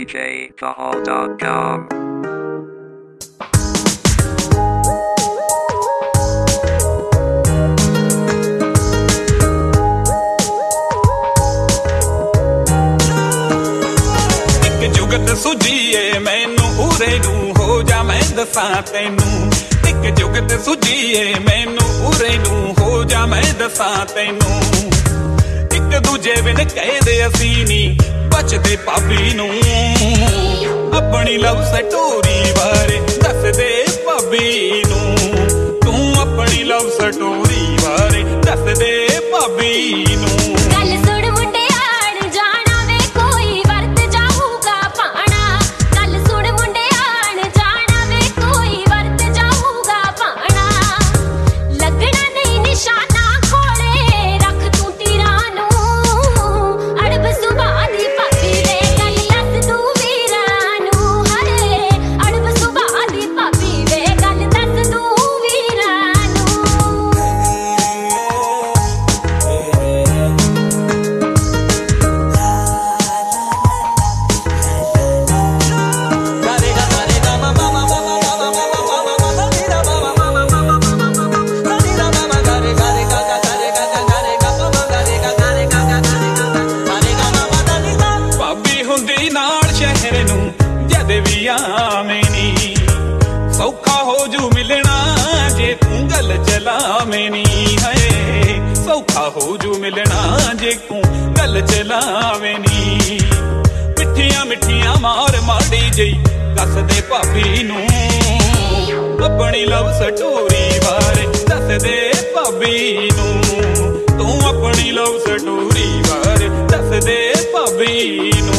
DJFahal.com. जुगत सुझीए मैनू उरे नू हो जा मैं दसां तैनू एक जुगत सुझीए मैनू उरे नू हो जा मैं दसां तैनू एक दूजे बिन कहदे असी नी बचदे भाभी नू अपनी लव स्टोरी बारे दस दे भाभी नू तू अपनी लव स्टोरी बारे दस दे भाभी नू सौखा हो जू मिलना जे तू गल चलावें नी है सौखा हो जू मिलना जे तू गल चलावें नी मिठिया मिठिया मार माड़ी जई कस दे भाभी नू अपनी लव स्टोरी बारे दस दे भाभी नू तू अपनी लव स्टोरी बारे दस दे भाभी नू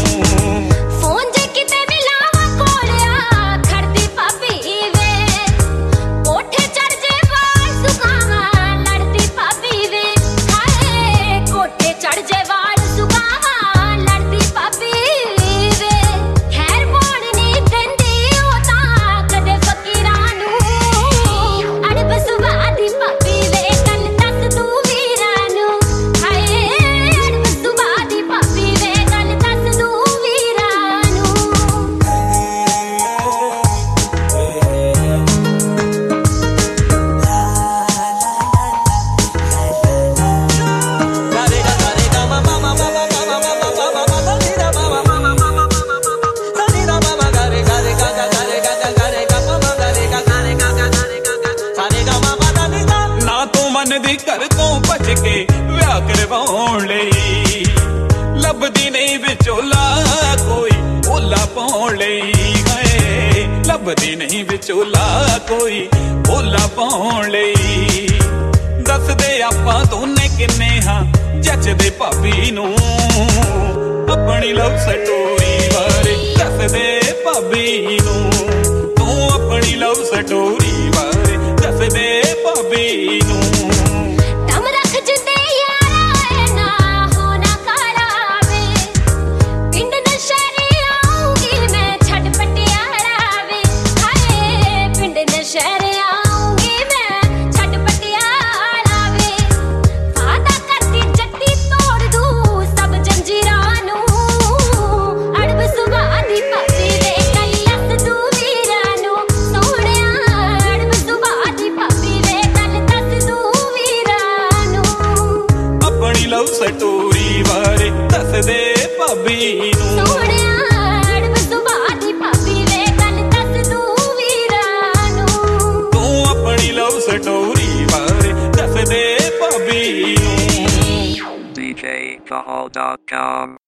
दी घर तो बच के विआह करवाउण लई लभदी नहीं विचोला कोई भोला पाउण लई है लभदी नहीं विचोला कोई भोला पाउण लई दस दे आपां दोने किन्ने हां जचदे भाभी नू अपनी लव स्टोरी बारे दस दे भाभी नू तू अपनी लव स्टोरी बारे दस दे भाभी नू लव स्टोरी बारे दस दे भाभी नू तू अपनी लव स्टोरी बारे दस दे भाभी नू DJFahal.com